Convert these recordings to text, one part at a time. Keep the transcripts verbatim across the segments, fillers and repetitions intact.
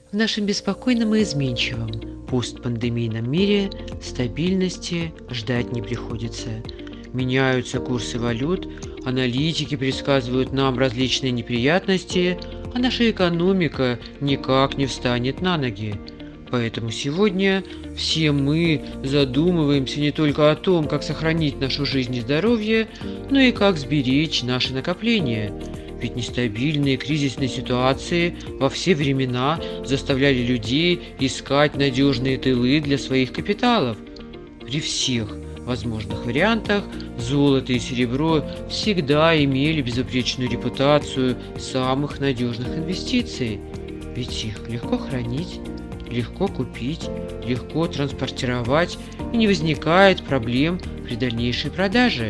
В нашем беспокойном и изменчивом постпандемийном мире стабильности ждать не приходится. Меняются курсы валют, аналитики предсказывают нам различные неприятности, а наша экономика никак не встанет на ноги. Поэтому сегодня все мы задумываемся не только о том, как сохранить нашу жизнь и здоровье, но и как сберечь наши накопления. Ведь нестабильные кризисные ситуации во все времена заставляли людей искать надежные тылы для своих капиталов. При всех возможных вариантах золото и серебро всегда имели безупречную репутацию самых надежных инвестиций. Ведь их легко хранить, легко купить, легко транспортировать, и не возникает проблем при дальнейшей продаже.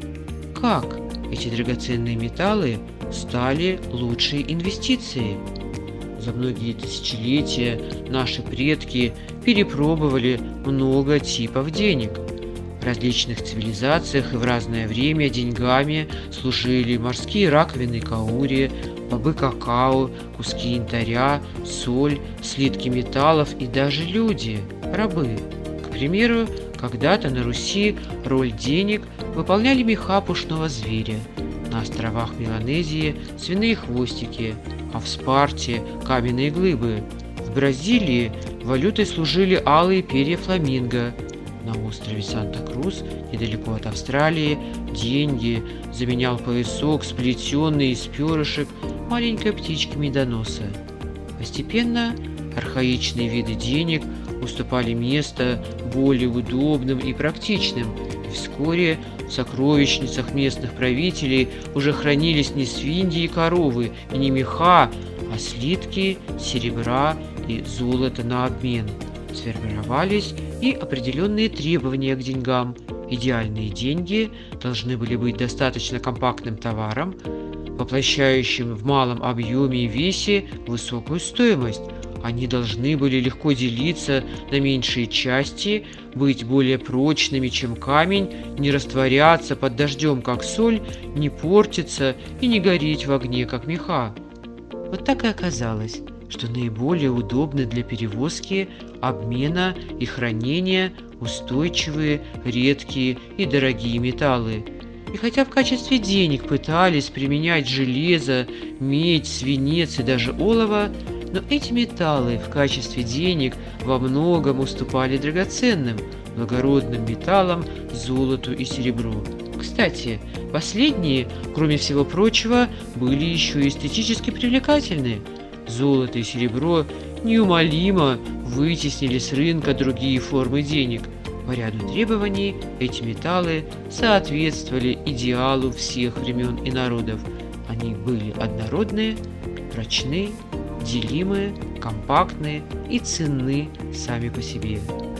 Как эти драгоценные металлы стали лучшей инвестицией? За многие тысячелетия наши предки перепробовали много типов денег. В различных цивилизациях и в разное время деньгами служили морские раковины каури, бобы какао, куски янтаря, соль, слитки металлов и даже люди, рабы. К примеру, когда-то на Руси роль денег выполняли меха пушного зверя, на островах Меланезии – свиные хвостики, а в Спарте – каменные глыбы. В Бразилии валютой служили алые перья фламинго. На острове Санта-Крус, недалеко от Австралии, деньги заменял поясок, сплетенный из перышек маленькой птички медоноса. Постепенно архаичные виды денег уступали место более удобным и практичным, и вскоре в сокровищницах местных правителей уже хранились не свиньи и коровы, и не меха, а слитки серебра и золота на обмен. Сформировались и определенные требования к деньгам. Идеальные деньги должны были быть достаточно компактным товаром, воплощающим в малом объеме и весе высокую стоимость. Они должны были легко делиться на меньшие части, быть более прочными, чем камень, не растворяться под дождем, как соль, не портиться и не гореть в огне, как меха. Вот так и оказалось, что наиболее удобны для перевозки, обмена и хранения устойчивые, редкие и дорогие металлы. И хотя в качестве денег пытались применять железо, медь, свинец и даже олово, но эти металлы в качестве денег во многом уступали драгоценным, благородным металлам, золоту и серебру. Кстати, последние, кроме всего прочего, были еще и эстетически привлекательны. Золото и серебро неумолимо вытеснили с рынка другие формы денег. По ряду требований эти металлы соответствовали идеалу всех времен и народов. Они были однородные, прочны, делимые, компактные и ценны сами по себе.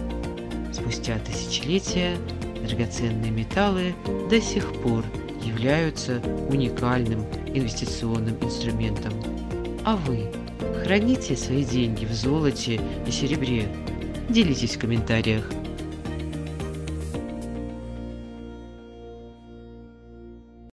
Спустя тысячелетия драгоценные металлы до сих пор являются уникальным инвестиционным инструментом. А вы храните свои деньги в золоте и серебре? Делитесь в комментариях.